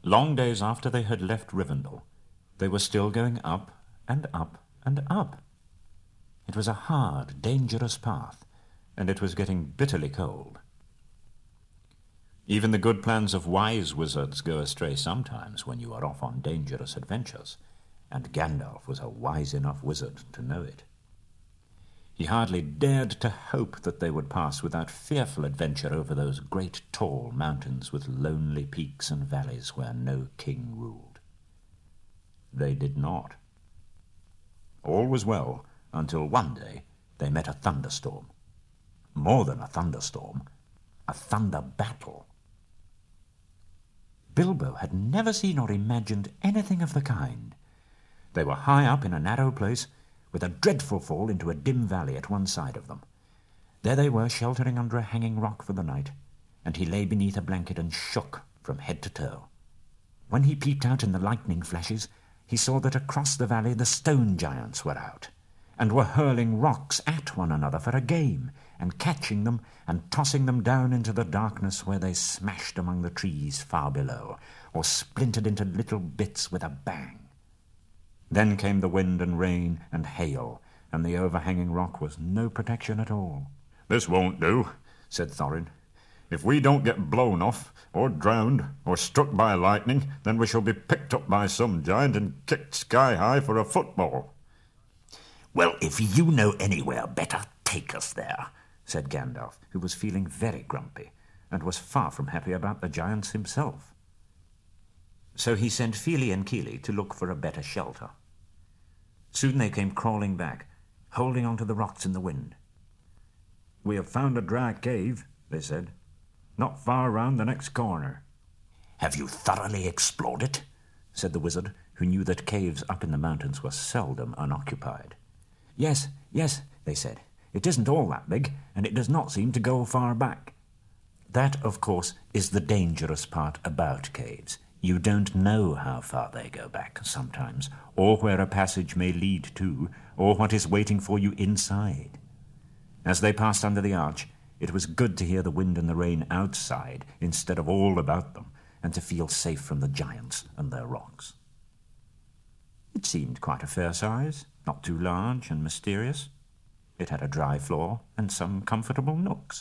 Long days after they had left Rivendell, they were still going up and up and up. It was a hard, dangerous path, and it was getting bitterly cold. Even the good plans of wise wizards go astray sometimes when you are off on dangerous adventures, and Gandalf was a wise enough wizard to know it. He hardly dared to hope that they would pass without fearful adventure over those great tall mountains with lonely peaks and valleys where no king ruled. They did not. All was well until one day they met a thunderstorm. More than a thunderstorm, a thunder battle. Bilbo had never seen or imagined anything of the kind. They were high up in a narrow place, with a dreadful fall into a dim valley at one side of them. There they were, sheltering under a hanging rock for the night, and he lay beneath a blanket and shook from head to toe. When he peeped out in the lightning flashes, he saw that across the valley the stone giants were out, and were hurling rocks at one another for a game, and catching them and tossing them down into the darkness, where they smashed among the trees far below, or splintered into little bits with a bang. Then came the wind and rain and hail, and the overhanging rock was no protection at all. "This won't do," said Thorin. "If we don't get blown off, or drowned, or struck by lightning, then we shall be picked up by some giant and kicked sky-high for a football." "Well, if you know anywhere better, take us there," said Gandalf, who was feeling very grumpy, and was far from happy about the giants himself. So he sent Fili and Kili to look for a better shelter. Soon they came crawling back, holding on to the rocks in the wind. "We have found a dry cave," they said, "not far round the next corner." "Have you thoroughly explored it?" said the wizard, who knew that caves up in the mountains were seldom unoccupied. Yes, they said. "It isn't all that big, and it does not seem to go far back." That, of course, is the dangerous part about caves. You don't know how far they go back sometimes, or where a passage may lead to, or what is waiting for you inside. As they passed under the arch, it was good to hear the wind and the rain outside instead of all about them, and to feel safe from the giants and their rocks. It seemed quite a fair size, not too large and mysterious. It had a dry floor and some comfortable nooks.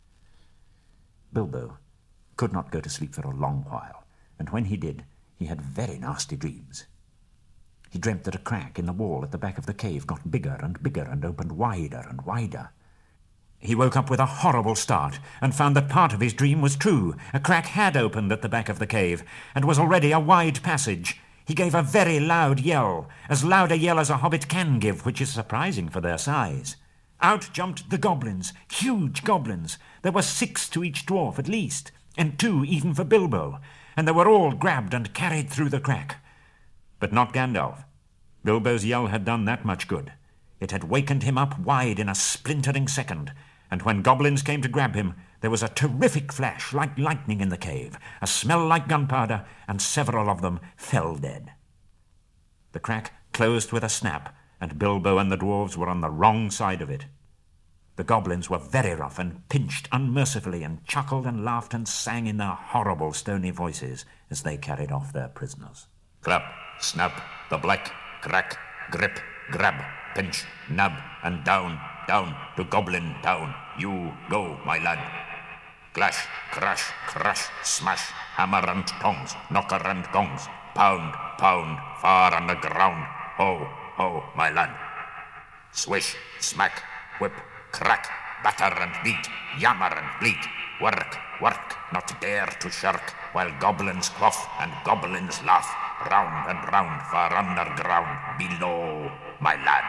Bilbo could not go to sleep for a long while, and when he did, he had very nasty dreams. He dreamt that a crack in the wall at the back of the cave got bigger and bigger and opened wider and wider. He woke up with a horrible start and found that part of his dream was true. A crack had opened at the back of the cave and was already a wide passage. He gave a very loud yell, as loud a yell as a hobbit can give, which is surprising for their size. Out jumped the goblins, huge goblins. There were 6 to each dwarf at least, and 2 even for Bilbo, and they were all grabbed and carried through the crack. But not Gandalf. Bilbo's yell had done that much good. It had wakened him up wide in a splintering second, and when goblins came to grab him, there was a terrific flash like lightning in the cave, a smell like gunpowder, and several of them fell dead. The crack closed with a snap, and Bilbo and the dwarves were on the wrong side of it. The goblins were very rough and pinched unmercifully and chuckled and laughed and sang in their horrible stony voices as they carried off their prisoners. Clap, snap, the black, crack, grip, grab, pinch, nab, and down, down to Goblin Town. You go, my lad. Clash, crash, crush, smash, hammer and tongs, knocker and gongs, pound, pound, far underground. Ho, ho, my lad. Swish, smack, whip, crack, batter and beat, yammer and bleat. Work, work, not dare to shirk, while goblins quaff and goblins laugh. Round and round, far underground, below, my lad.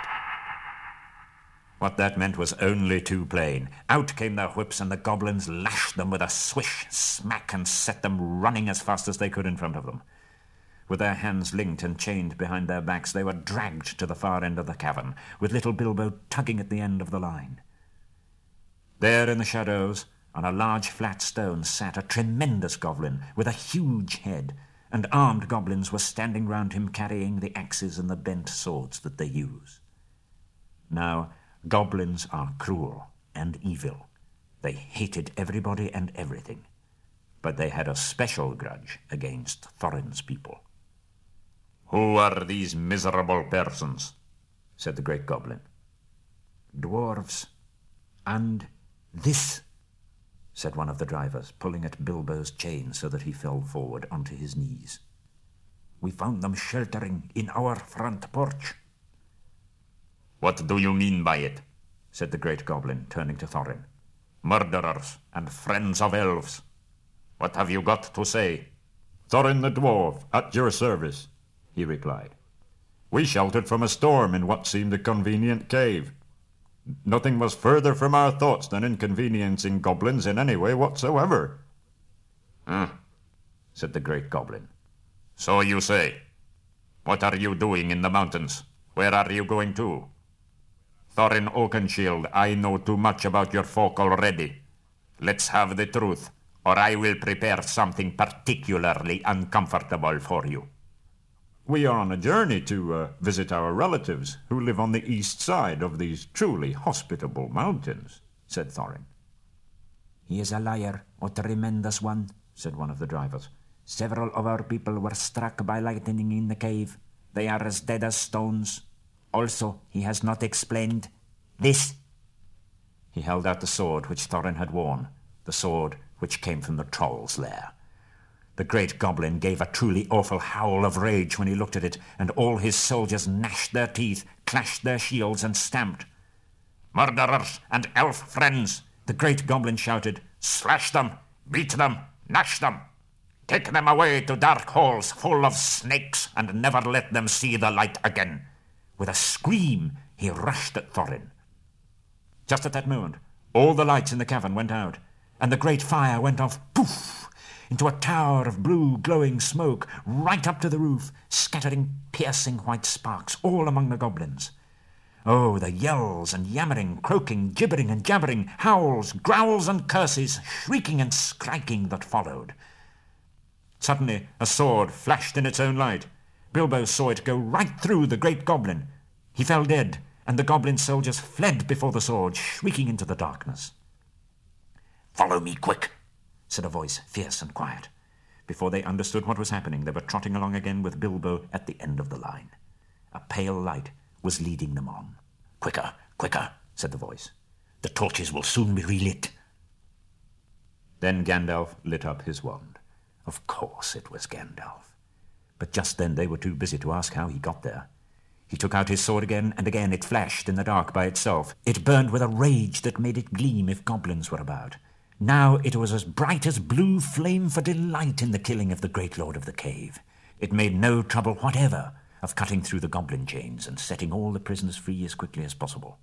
What that meant was only too plain. Out came their whips, and the goblins lashed them with a swish, smack, and set them running as fast as they could in front of them. With their hands linked and chained behind their backs, they were dragged to the far end of the cavern, with little Bilbo tugging at the end of the line. There in the shadows, on a large flat stone, sat a tremendous goblin with a huge head, and armed goblins were standing round him carrying the axes and the bent swords that they use. Now, goblins are cruel and evil. They hated everybody and everything. but they had a special grudge against Thorin's people. "Who are these miserable persons?" said the great goblin. "Dwarves, and this," said one of the drivers, pulling at Bilbo's chain so that he fell forward onto his knees. "We found them sheltering in our front porch." "What do you mean by it?" said the great goblin, turning to Thorin. "Murderers and friends of elves. What have you got to say?" "Thorin the dwarf, at your service," he replied. "We sheltered from a storm in what seemed a convenient cave. Nothing was further from our thoughts than inconveniencing goblins in any way whatsoever." Said the great goblin. "So you say. What are you doing in the mountains? Where are you going to?" "Thorin Oakenshield, I know too much about your folk already. Let's have the truth, or I will prepare something particularly uncomfortable for you." "We are on a journey to visit our relatives who live on the east side of these truly hospitable mountains," said Thorin. "He is a liar, a tremendous one," said one of the drivers. "Several of our people were struck by lightning in the cave. They are as dead as stones. Also, he has not explained this." He held out the sword which Thorin had worn, the sword which came from the troll's lair. The great goblin gave a truly awful howl of rage when he looked at it, and all his soldiers gnashed their teeth, clashed their shields, and stamped. "Murderers and elf friends!" the great goblin shouted. "Slash them, beat them, gnash them! Take them away to dark holes full of snakes, and never let them see the light again!" With a scream, he rushed at Thorin. Just at that moment, all the lights in the cavern went out, and the great fire went off, poof, into a tower of blue glowing smoke, right up to the roof, scattering piercing white sparks all among the goblins. Oh, the yells and yammering, croaking, gibbering and jabbering, howls, growls and curses, shrieking and skriking that followed. Suddenly a sword flashed in its own light. Bilbo saw it go right through the great goblin. He fell dead, and the goblin soldiers fled before the sword, shrieking into the darkness. "Follow me quick," said a voice, fierce and quiet. Before they understood what was happening, they were trotting along again with Bilbo at the end of the line. A pale light was leading them on. "Quicker, quicker," said the voice. "The torches will soon be relit." Then Gandalf lit up his wand. Of course it was Gandalf. But just then they were too busy to ask how he got there. He took out his sword again, and again it flashed in the dark by itself. It burned with a rage that made it gleam if goblins were about. Now it was as bright as blue flame for delight in the killing of the great lord of the cave. It made no trouble whatever of cutting through the goblin chains and setting all the prisoners free as quickly as possible.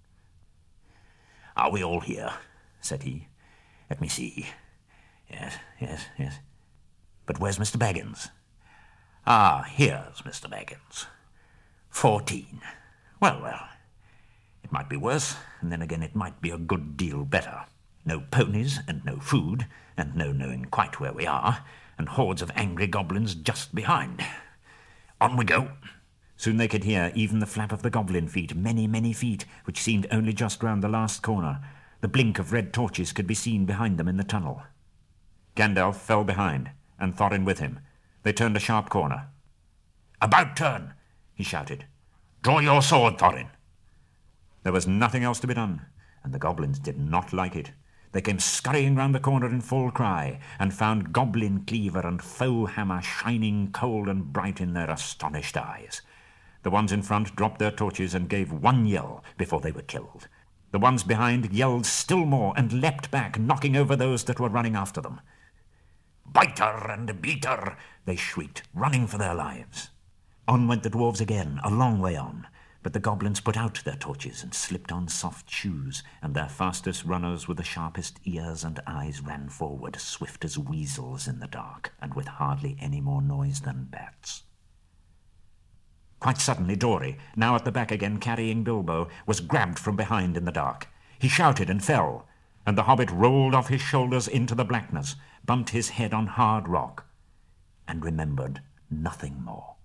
"Are we all here?" said he. "Let me see. Yes. But where's Mr. Baggins?" "Ah, here's Mr. Baggins. 14. Well. It might be worse, and then again it might be a good deal better. No ponies and no food, and no knowing quite where we are, and hordes of angry goblins just behind. On we go." Soon they could hear even the flap of the goblin feet, many, many feet, which seemed only just round the last corner. The blink of red torches could be seen behind them in the tunnel. Gandalf fell behind, and Thorin with him. They turned a sharp corner. "About turn!" he shouted. "Draw your sword, Thorin." There was nothing else to be done, and the goblins did not like it. They came scurrying round the corner in full cry, and found goblin cleaver and foe hammer shining cold and bright in their astonished eyes. The ones in front dropped their torches and gave one yell before they were killed. The ones behind yelled still more and leapt back, knocking over those that were running after them. "Biter and beater!" they shrieked, running for their lives. On went the dwarves again, a long way on, but the goblins put out their torches and slipped on soft shoes, and their fastest runners with the sharpest ears and eyes ran forward, swift as weasels in the dark, and with hardly any more noise than bats. Quite suddenly Dory, now at the back again carrying Bilbo, was grabbed from behind in the dark. He shouted and fell, and the hobbit rolled off his shoulders into the blackness, bumped his head on hard rock, and remembered nothing more.